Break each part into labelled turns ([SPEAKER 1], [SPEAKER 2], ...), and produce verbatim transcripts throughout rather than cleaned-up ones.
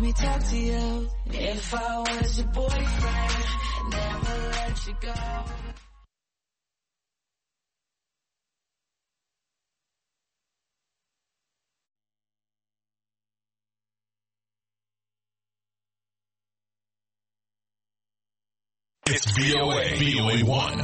[SPEAKER 1] me talk to you. If I was your boyfriend, never let you go.
[SPEAKER 2] It's V O A, V O A one.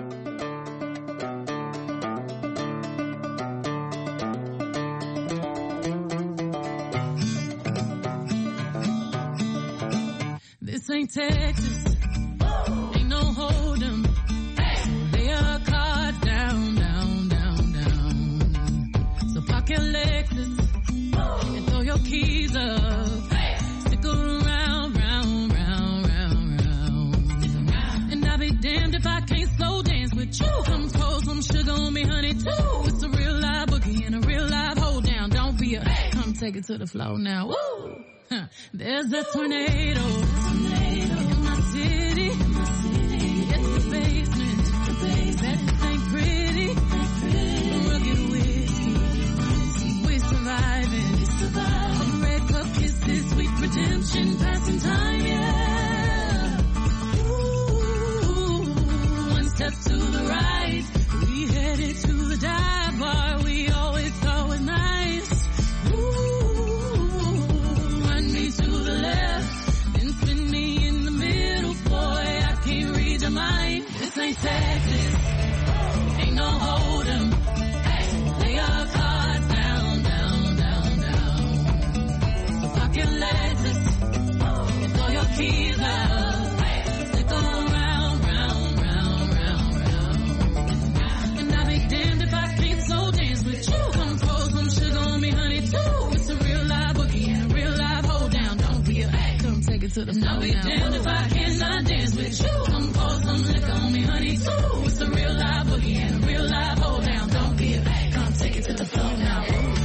[SPEAKER 3] This ain't Texas, ain't no hold'em. Lay a card down, down, down, down. So park your Lexus and throw your keys up. Stick around, round, round, round, round. And I'll be damned if I can't slow dance with you. Come pour some sugar on me, honey, too. It's a real live boogie and a real live hold down. Don't be a, come take it to the floor now. Woo! Huh. There's a tornado, tornado in my city. In my city. Get to the basement. The basement. That ain't pretty. pretty. Rugged whiskey. We're surviving. We're surviving. Red cup kisses, sweet redemption, passing time, yeah. Ooh, one step to the right. We headed to the dive bar. We always thought was nice. To the left, then spin me in the middle, boy, I can't read your mind. This ain't Texas, ain't no hold'em. Lay your cards down, down, down, down. So park your Lexus and throw your keys out. Stick around, round, round, round, round. And I'll be damned if I can't slow dance with you. Come pour some sugar on me, honey, too. It's a real live boogie and a real live hold down. Don't be a come take it to the floor. I'll be damned if I cannot dance with you. Come pour some liquor on me, honey, too. It's a real live boogie and a real live hold down. Don't be a come take it to the floor now.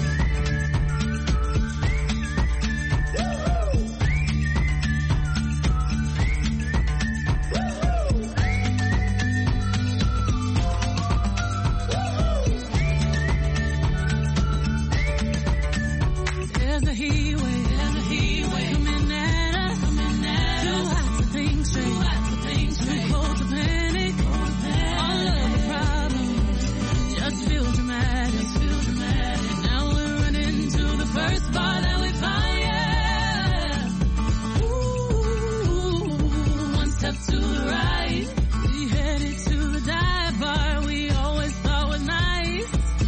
[SPEAKER 3] There's a heat wave, there's a heat wave coming at us, coming at us. Too hot to think straight, too hot to think straight. Too cold to panic, cold to panic. All of the problems just feel dramatic, just feel dramatic. Now we're running to the first bar that we find, yeah. Ooh, one step to the right, we headed to the dive bar we always thought was nice.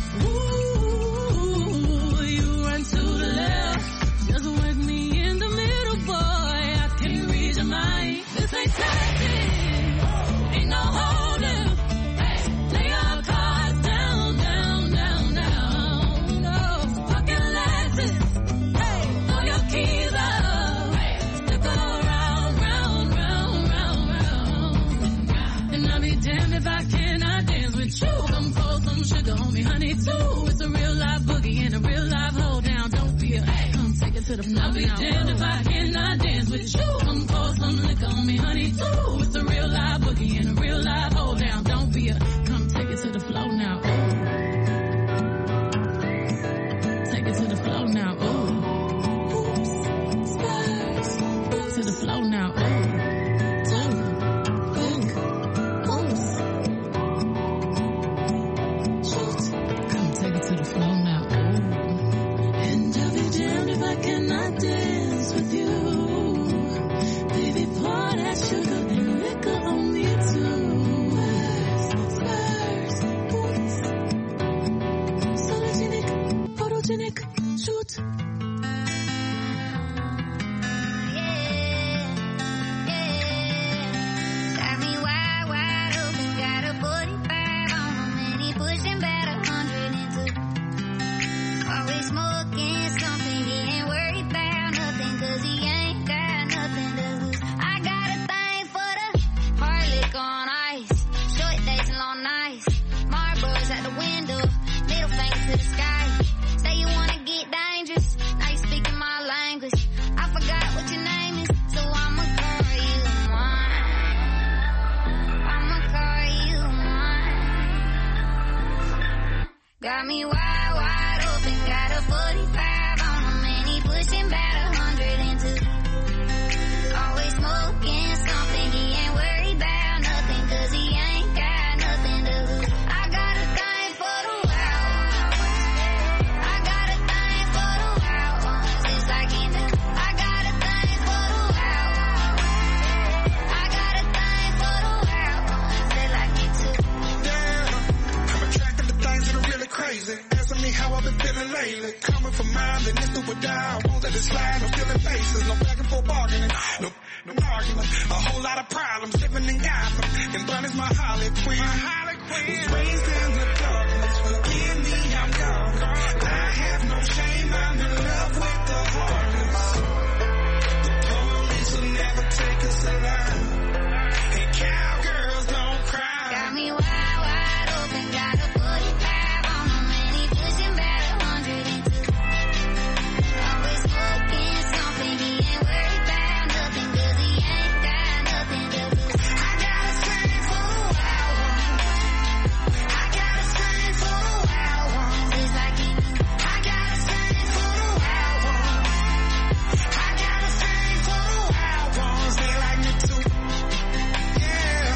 [SPEAKER 3] Ooh, you run to the left. Just work me in the middle, boy, I can't read your mind. This ain't Texas, ain't no hold'em. Lay your cards down, down, down, down. No, park your Lexus, throw your keys up. Stick around, round, round, round, round. And I'll be damned if I cannot dance with you. Come pour some sugar on me, honey, too. It's a real live boogie and a real live hold down. Don't be a come take it to the floor. I'll be damned if I cannot dance with you. Come pour some liquor on me, honey, too. It's a real live boogie and a real live hold down. Don't be a come take it to the floor now. Ooh. Take it to the floor now. Ooh. Oops. Stars. To the floor now. Ooh. Ooh. Ooh. Oops. Shoot. Come take it to the floor now. Ooh. And I'll be damned if I cannot dance with you. Baby, pour that sugar and liquor on me too. Spurs, boots, sologenic, photogenic, shoot.
[SPEAKER 4] Got me wide, wide open, got a forty-five on him, and he pushing about a hundred into. Always smoking something, he ain't worried about nothing, cause he ain't got nothing to lose. I got a thing for the hard liquor on ice, short days and long nights, Marlboros at the window, middle finger to the sky. Say you wanna get dangerous, I
[SPEAKER 5] let's do it down. Won't let it slide, no stealing faces, no back and forth bargaining. No, no argument, a whole lot of problems living in Gotham. And Bunny's my Harley Quinn. My Harley Quinn. Was raised in the darkness, forgive me, I'm gone. I have no shame, I'm in love with the heartless. The police will never take us alive. Hey, cowgirls don't cry.
[SPEAKER 4] Got me wide, wide open, got a forty-five on them, and he pushing back a hundred and two. Always smoking something, he ain't worried about nothing, cause he ain't got nothing to lose. I gotta scream for the wild ones. I gotta scream for the wild ones. It's like he knew. I gotta scream for the wild ones. I gotta scream for the wild ones. They like me too. Yeah.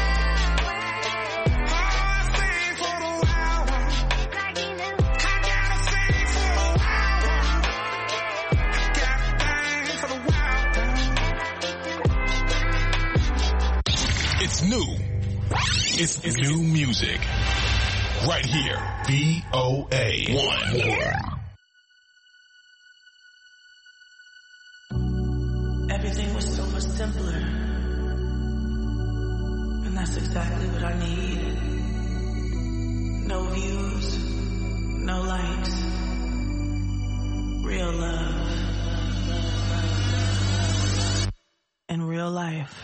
[SPEAKER 4] Oh, I scream for the wild ones. Like he knew. I gotta scream for the wild ones. Gotta bang for the wild ones.
[SPEAKER 2] It's new. It's, it's new music. Right here. V O A one.
[SPEAKER 1] Everything was so much simpler. And that's exactly what I need. No views, no likes. Real love. In real life.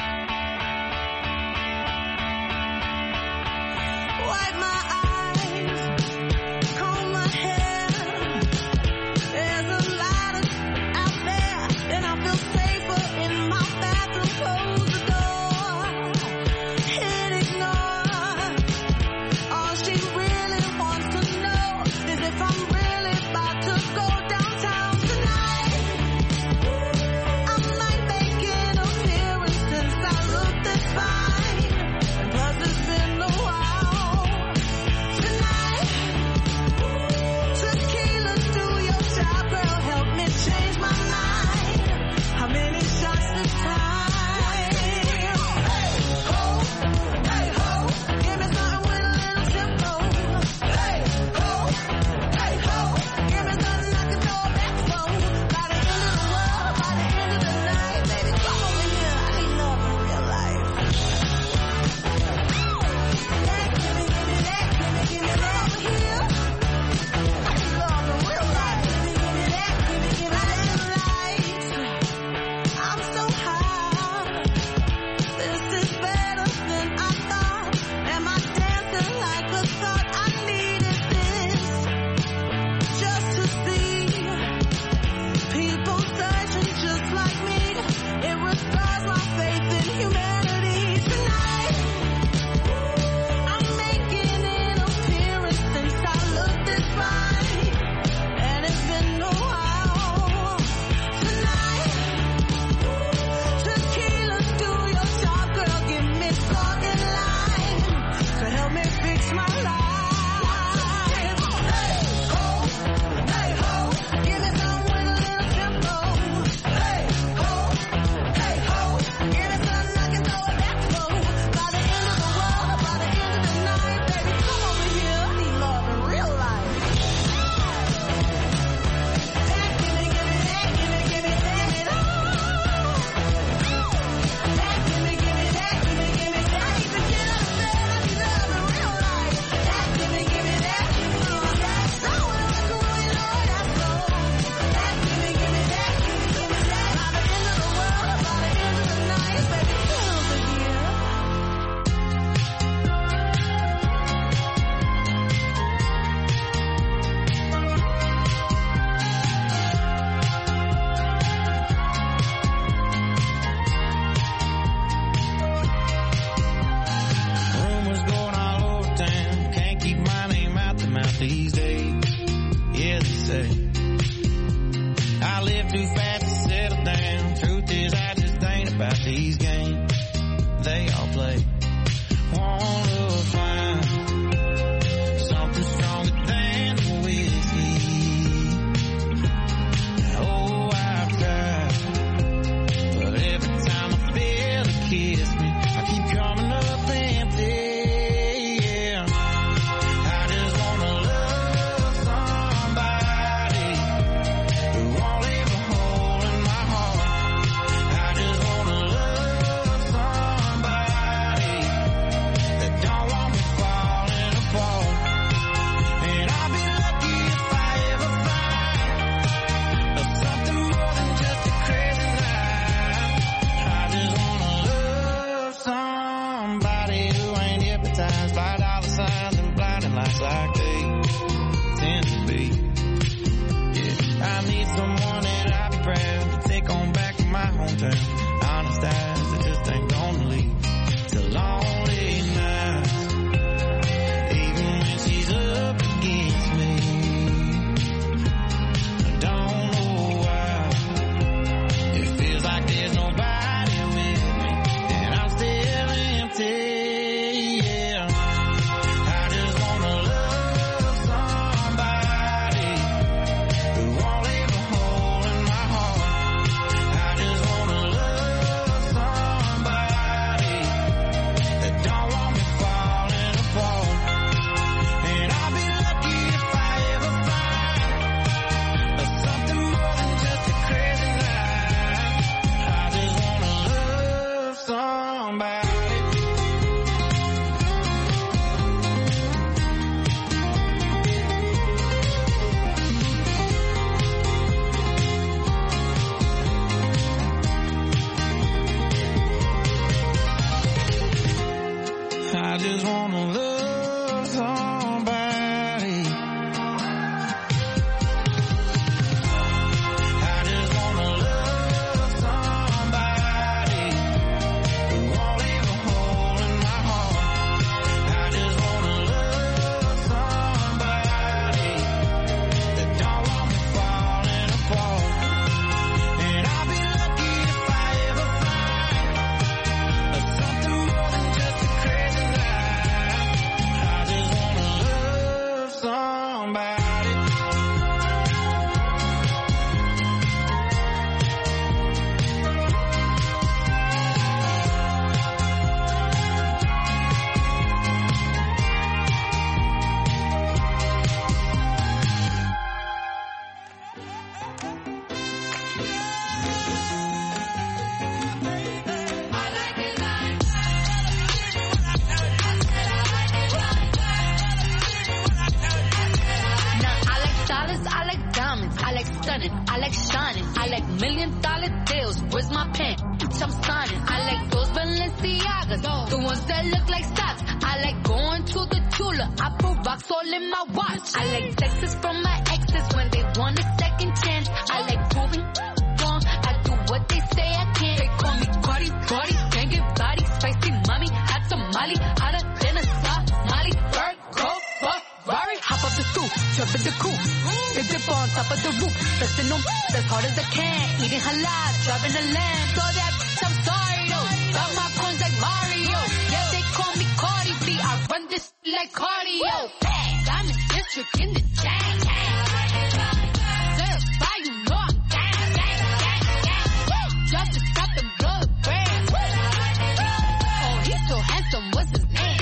[SPEAKER 1] Wipe my eyes, comb my hair. There's a lot of out there, and I feel safer in my bathroom. Close the door, hit ignore. All she really wants to know is if I'm really about to go downtown tonight. I might make an appearance since I look this fine, and plus it's been a while. Tonight, tequila, do your job, girl, help me change my mind. How many shots this time? Hey ho, hey ho, give me something with a little tempo. Hey ho, hey ho, give me something I can throw back for. By the end of the world, by the end of the night, baby, come over here. I need love in real life. That, give me, give me that, give me, give me that over here. I need love in real life. Give me, give me that, give me, give me that light. I'm so high. This is better than I thought. Am I dancing like a thought? I needed this just to see people searching just like me. It restores my faith in humanity tonight. I'm making an appearance since I looked this fine, and it's been a while. Tonight, tequila, do your job, girl, give me talking line to help me fix my life. Hey ho, hey ho, give me some with a little tempo. Hey ho, hey ho, give me something I can throw it back for. By the end of the world, by the end of the night, baby, come over here. I need love in real life. That, give me, give me that, give me, give me that, that, give me, give me that, give me, give me that. I need to get up there. I need love in real life. That, give me, give me that, give me, give me that. So when I go, you know that's so. That, give me, give me that, give me, give me that. By the end of the world, by the end of the night, baby, come over here.
[SPEAKER 6] Rumors going all over town. Can't keep my name out the mouth these days. Yeah, they say I live too fast to settle down. Truth is, I just ain't about these games they all play. Wanna find something stronger than whiskey. Oh, I've tried, but every time I feel a kiss me, I keep coming up empty. Yeah, I just wanna love somebody proud to take on back my hometown. Honest eyes that just ain't gonna lead to lonely nights. Even when she's up against me, I don't know why. It feels like there's nobody with me, and I'm still empty. Yeah, I just wanna love somebody who won't leave a hole in my heart. I just wanna love somebody that don't want me falling apart. And I'll be lucky if I ever find something more than just a crazy night. I just wanna love somebody. I just wanna love somebody. I just wanna love somebody who won't leave a hole in my heart. I just wanna love somebody that don't want me falling apart. And I'll be lucky if I ever find something more than just a crazy night. I just wanna love somebody.
[SPEAKER 7] Now I like dollars, I like diamonds, I like stunning, I like shining, I like million dollar deals. Where's my pen? Bitch, I'm signing. I like those Balenciagas, the ones that look like stocks. I like going to the Tula, I put rocks all in my watch. I like texts from my exes when they want a second chance. I like proving wrong, I do what they say I can. They call me Cardi, Cardi, can't get body, spicy mommy, hot tamale, hotter than a Somali. Bird, coat, Ferrari, hop up the stoop, jump in the coupe, hit dip on top of the roof, flexing them as hard as I can, eating halal, driving a lamb, so that bitch, I'm sorry though, got my coins like Mario, yeah they call me Cardi B, I run this like cardio, Diamond District in the chain, certified you know I'm gang, gang, gang, gang, just to stop them blood brand, oh he's so handsome, what's his name,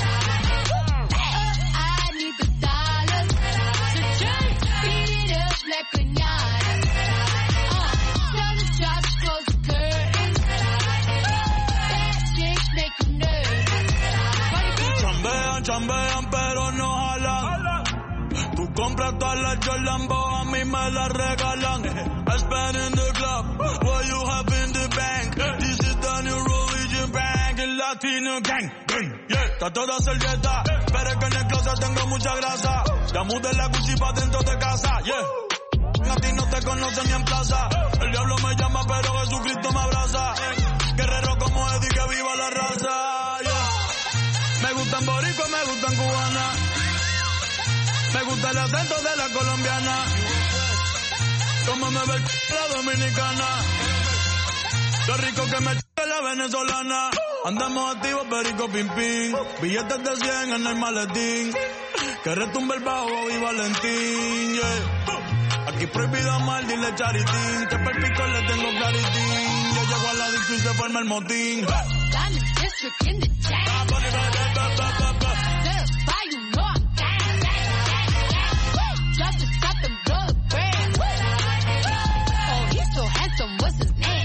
[SPEAKER 7] I need the dollars to just beat it up like piñata. Uh, tell the shots, close the curtains. Bad chicks make you nervous.
[SPEAKER 8] Chambean, chambean, pero no jalan. Tú compras todas las Jolambo, a mí me las regalan. I spend in the club, what you have in the bank. This is the new religion bank, el Latino gang. Yeah, está toda servieta, pero es que en el closet tengo mucha grasa. Ya mudé la Gucci pa' dentro de casa, yeah. A ti no te conocen ni en plaza. El diablo me llama, pero Jesucristo me abraza. Guerrero como Eddie, que viva la raza, yeah. Me gustan boricua, me gustan cubana. Me gusta el acento de la colombiana. Como me ve el c- la dominicana. Lo rico que me ch- la venezolana. Andamos activos, perico, pim, pim. Billetes de cien en el maletín. Que retumbe el bajo y Valentín, yeah. Aquí prohibido mal, dile charitín. Que per pico le tengo claritín. Yo llego a la disco y se forma el motín.
[SPEAKER 7] Diamond District in the chain. Certified you know I'm gang, gang, gang, gang, just to stop them blood brand. Oh he's so handsome, what's his name,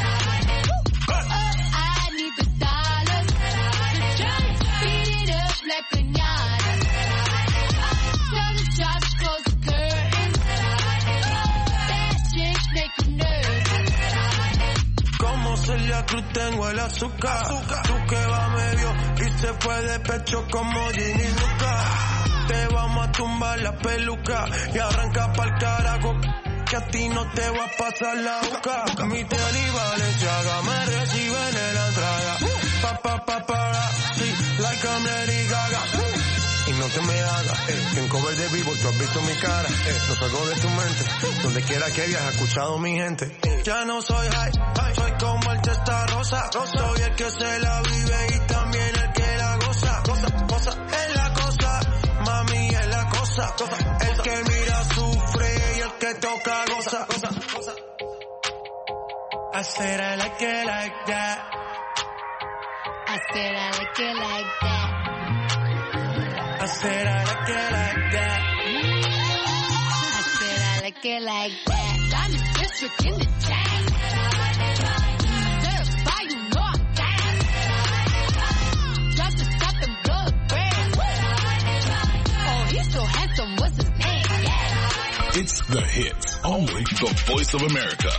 [SPEAKER 7] I need the dollars to just beat it up like piñata. Tell the shots, close the curtains. Bad chicks make you nervous.
[SPEAKER 9] Como Celia Cruz tengo el azúcar. Tú que va medio y se fue de pecho como Ginny Luca. Te vamos a tumbar la peluca y arranca pa'l carajo. que a ti no te va a pasar la boca. Mi tele y Balenciaga me reciben en la entrada. Pa, pa, pa, para, sí, like I'm Lady Gaga. Y no te me hagas, eh, que en cover de vivo tú has visto mi cara, eh, no salgo de tu mente, donde quiera que hayas escuchado mi gente. Ya no soy high, high, soy como el testa rosa, soy el que se la vive y también el que la goza, cosa, cosa, es la cosa, mami es la cosa, cosa, el que mira sufre y el que toca goza, goza, goza. I said I like it like that.
[SPEAKER 7] I said I like it like that.
[SPEAKER 9] I said I like it like that.
[SPEAKER 7] I said I like it like that. Diamond District in the chain. Verify, you know I'm down. Drop the top and blow the brand. Oh, he's so handsome, what's his name? Yeah.
[SPEAKER 2] It's the hits, only the Voice of America.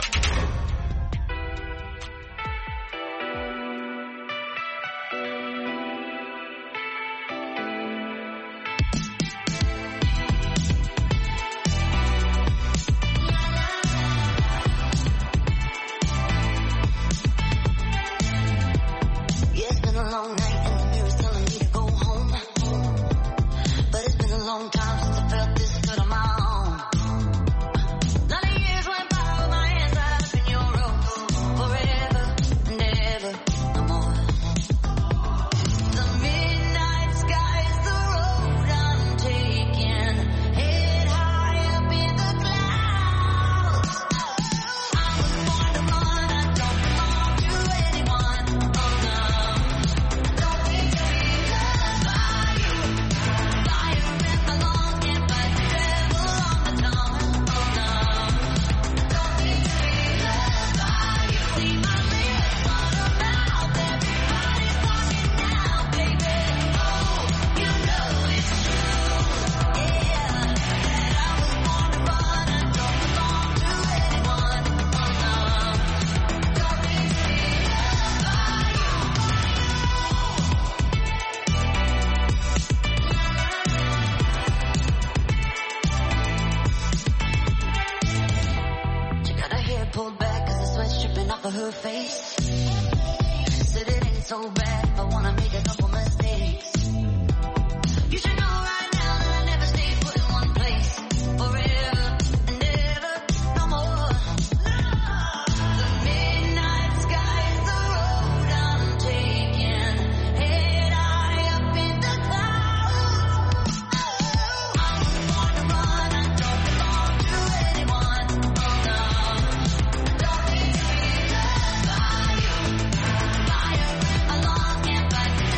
[SPEAKER 7] Bye.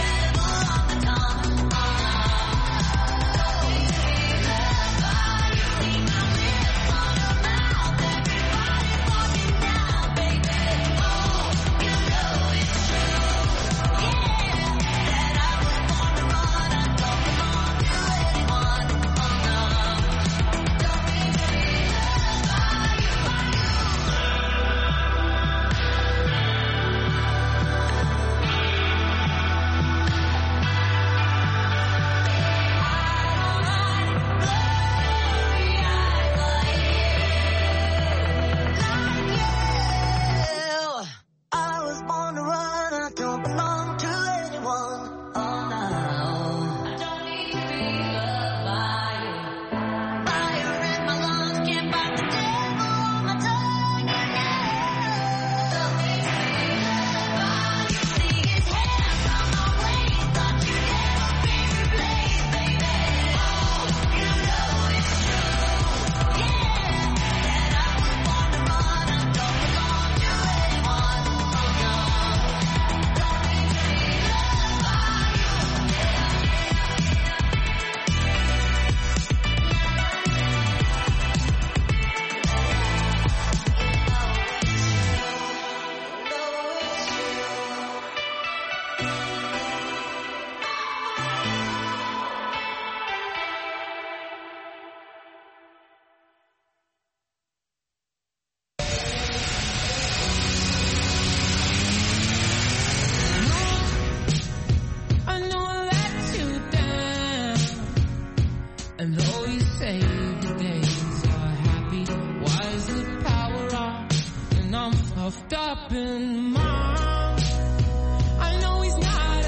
[SPEAKER 3] puffed up in mom. I know he's not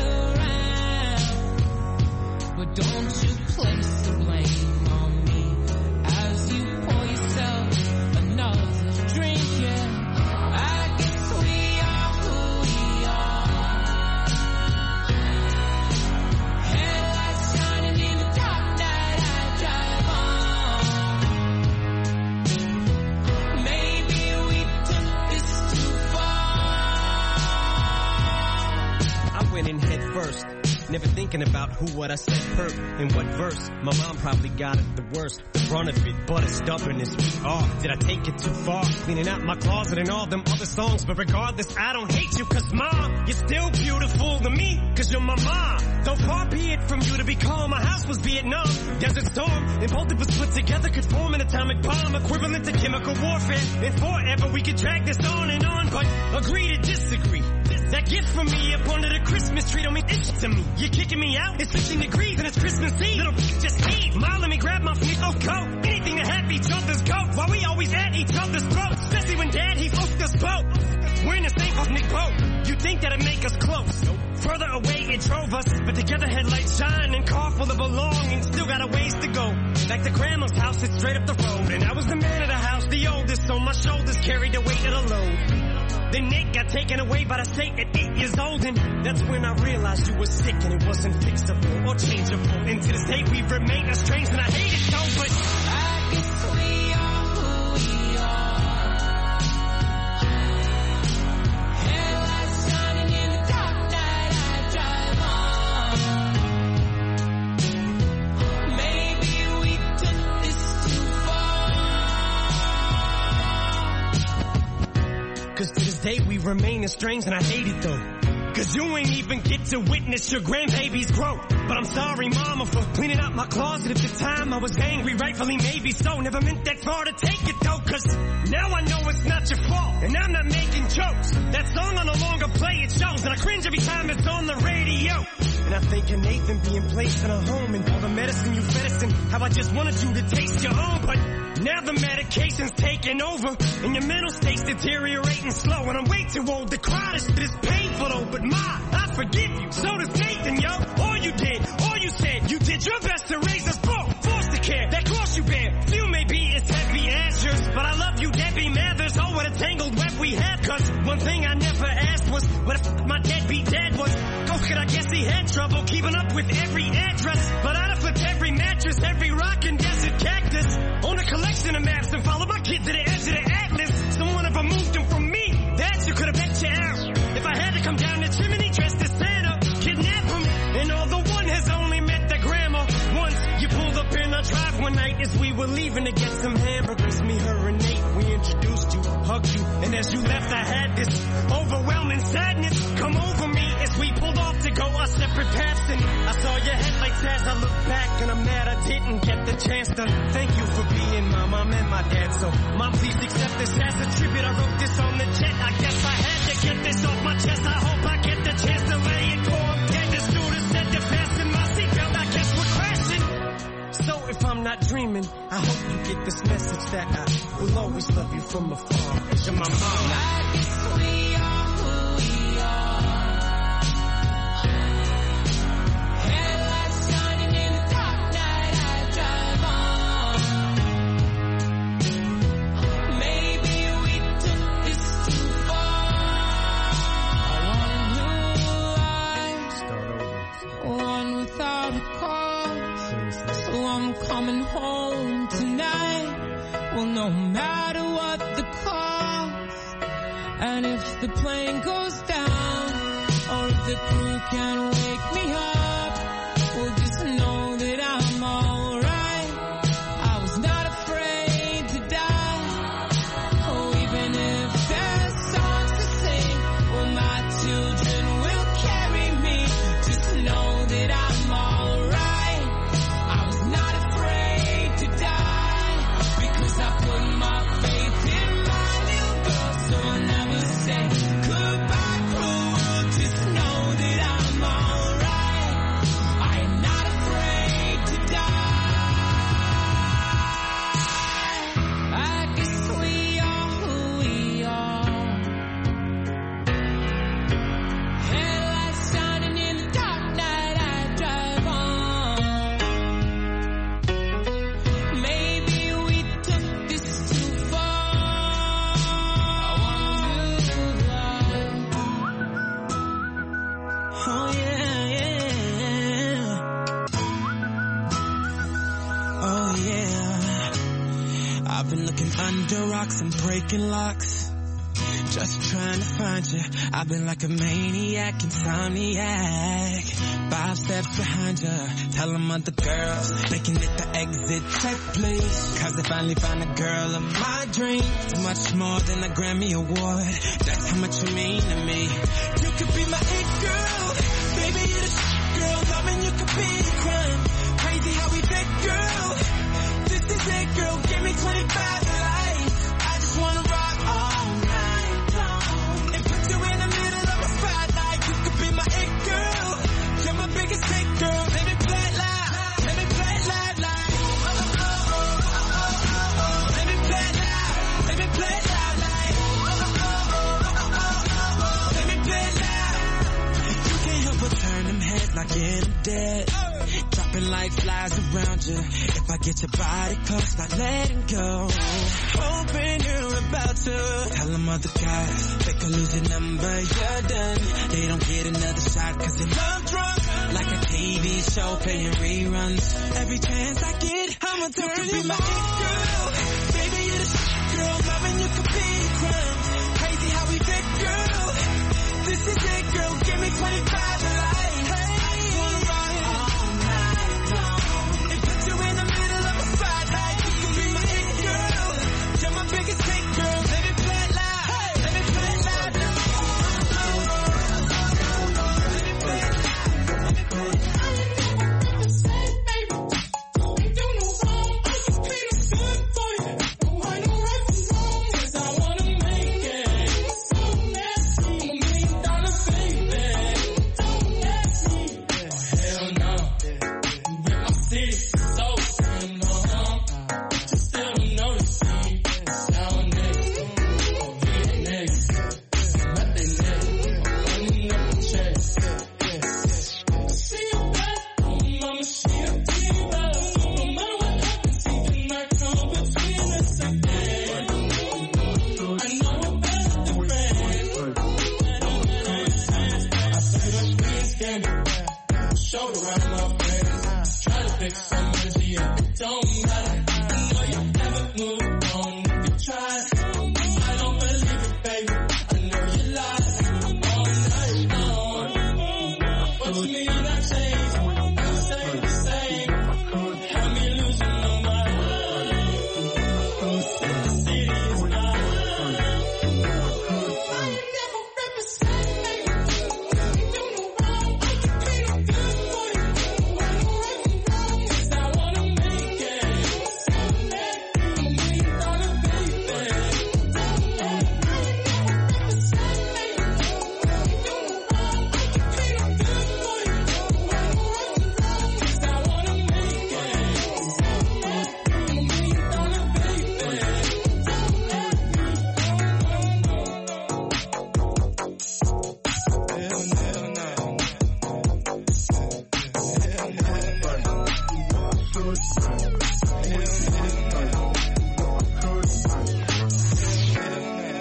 [SPEAKER 3] around, but don't you place the blame on me as you pour yourself another drink, yeah. I guess we are who we are. Headlights shining in the dark night I drive on. Maybe we took this too far.
[SPEAKER 10] I went in head first, never thinking about who, what I said, hurt, in what verse. My mom probably got it the worst, the brunt of it, but as stubborn as we are. Did I take it too far? Cleaning out my closet and all them other songs, but regardless, I don't hate you, cause mom, you're still beautiful to me, cause you're my mom. Though far be it from you to be calm, my house was Vietnam, Desert Storm, and both of us put together could form an atomic bomb, equivalent to chemical warfare. And forever we could drag this on and on, but agree to disagree. That gift from me up under the Christmas tree don't mean it's to me. You're kicking me out, it's fifteen degrees and it's Christmas Eve. Little just eat, mom, let me grab my fleet-off coat. Anything to have each other's goat, while we always at each other's throats. Especially when dad, he floats us boat. We're in the same ethnic boat. You think that'd make us close? Nope. Further away it drove us, but together headlights shine and car full of belongings. Still got a ways to go. Like the grandma's house, it's straight up the road. And I was the man of the house, the oldest, so my shoulders carried the weight of the load. Then Nick got taken away by the state at eight years old, and that's when I realized you were sick and it wasn't fixable or changeable. And to this day we've remained estranged, and I hate it so, but
[SPEAKER 3] I guess we are who we are. Headlights shining in the dark night I drive on. Maybe we took this too far.
[SPEAKER 10] cause to this day we remain estranged, and I hate it though. Cause you ain't even get to witness your grandbaby's growth. But I'm sorry, mama, for cleaning out my closet at the time. I was angry, rightfully maybe so. Never meant that far to take it though, cause now I know it's not your fault, and I'm not making jokes. That song I no longer play, it shows, and I cringe every time it's on the radio. And I think of Nathan being placed in a home, and all the medicine you fed us, and how I just wanted you to taste your own. But now the medication's taking over, and your mental state's deteriorating slow. And I'm way too old to cry, this shit is painful though. But ma, I forgive you, so does Nathan, yo. All you did, all you said, you did your best to raise us both. Foster care, that cross you bear, few may be as heavy as yours, but I love you, Debbie Mathers. Oh, what a tangled web we had. Cause one thing I never asked was what the f*** my deadbeat dad was. Ghost kid, I guess he had trouble keeping up with every address, but I'd have flipped every mattress, every rock and desert cactus, on a collection of maps, and followed my kid to the edge of the atlas. Someone have removed him from me, that you could have bet you out. If I had to come down the chimney dressed as Santa, kidnap him, and although one has only met the grandma once, you pulled up in our drive one night as we were leaving to get some hamburgers. Me, her, and Nate, we introduced you, hugged you, and as you left I had this overwhelming sadness come over me as we pulled off to go our separate paths. And I saw your headlights as I looked back, and I'm mad I didn't get the chance to thank you for being my mom and my dad. So mom, please accept this as a tribute. I wrote this on the jet, I guess I had to get this off my chest. I hope I get the chance to lay it go. I'm dead, the student said to fasten my seatbelt, I guess we're crashing. So if I'm not dreaming, I hope you get this message that I will always love you from afar, cause you're my mom.
[SPEAKER 3] I guess we are who we are. Headlights shining in the dark night I drive on. Maybe we took this too far. I want a new life, one without a cause. So I'm coming home tonight. Well, no matter what the cost, and if the plane goes down, or if the crew can wake me up, well, just know that I'm alright. I was not afraid to die. Oh, even if there's songs to sing, well, my children will carry me. Just know that I'm alright. I was not afraid to die, because I put my faith in my little girl. So I'll never say goodbye, cruel world. Just know that I'm alright.
[SPEAKER 10] Breaking rocks and breaking locks. Just trying to find you. I've been like a maniac, insomniac. Five steps behind you. Tell them other girls they can hit the exit check, please. Cause I finally found a girl of my dreams. Much more than a Grammy award. That's how much you mean to me. You could be my it girl. Baby, you're the shit girl. Loving you could be a crime. Crazy how we fit, girl. This is it, girl. Give me twenty-five life. I just wanna rock all night long. And put you in the middle of a spotlight. You could be my it girl. You're my biggest hit, girl. Let me play it loud. Let me play it loud, loud. Oh, oh, oh, oh, oh, oh, oh. Let me play it loud. Let me play it loud, like. Oh, oh, oh, oh, oh, oh, oh. Let me play it loud. You can't help but turn them heads like in the dead. Dropping like flies around you. If I get your body close, not letting go. Hoping you're about to tell them other guys they can lose your number, you're done. They don't get another shot cause they love drunk. Like a T V show playing reruns. Every chance I get, I'ma turn you my it girl. Baby, you're the shit girl. Loving you